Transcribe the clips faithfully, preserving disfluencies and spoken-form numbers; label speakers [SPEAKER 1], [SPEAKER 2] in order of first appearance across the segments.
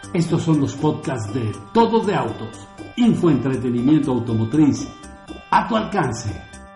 [SPEAKER 1] Estos son los podcasts de Todo de Autos, infoentretenimiento automotriz a tu alcance.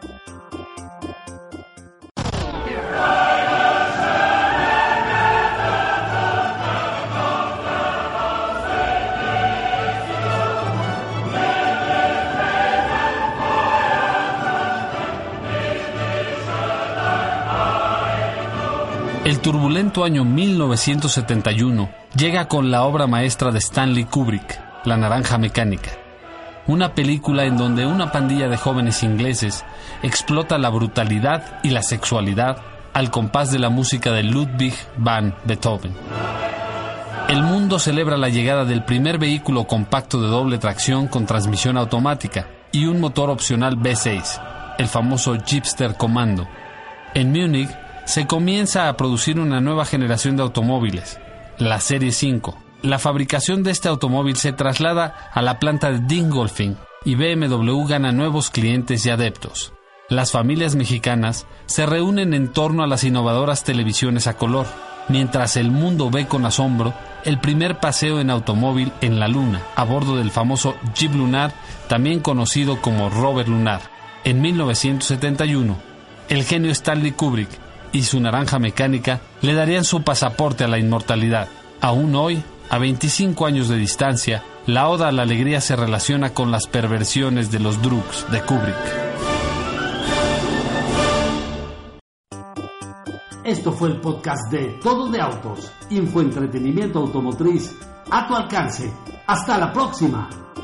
[SPEAKER 2] El turbulento año mil novecientos setenta y uno llega con la obra maestra de Stanley Kubrick, La Naranja Mecánica, una película en donde una pandilla de jóvenes ingleses explota la brutalidad y la sexualidad al compás de la música de Ludwig van Beethoven. El mundo celebra la llegada del primer vehículo compacto de doble tracción con transmisión automática y un motor opcional V seis, el famoso Jeepster Commando. En Múnich se comienza a producir una nueva generación de automóviles, la Serie cinco. La fabricación de este automóvil se traslada a la planta de Dingolfing y B M W gana nuevos clientes y adeptos. Las familias mexicanas se reúnen en torno a las innovadoras televisiones a color, mientras el mundo ve con asombro el primer paseo en automóvil en la Luna, a bordo del famoso Jeep Lunar, también conocido como Rover Lunar. En mil novecientos setenta y uno, el genio Stanley Kubrick y su Naranja Mecánica le darían su pasaporte a la inmortalidad. Aún hoy, a veinticinco años de distancia, la oda a la alegría se relaciona con las perversiones de los drugs de Kubrick.
[SPEAKER 1] Esto fue el podcast de Todo de Autos, infoentretenimiento automotriz a tu alcance. ¡Hasta la próxima!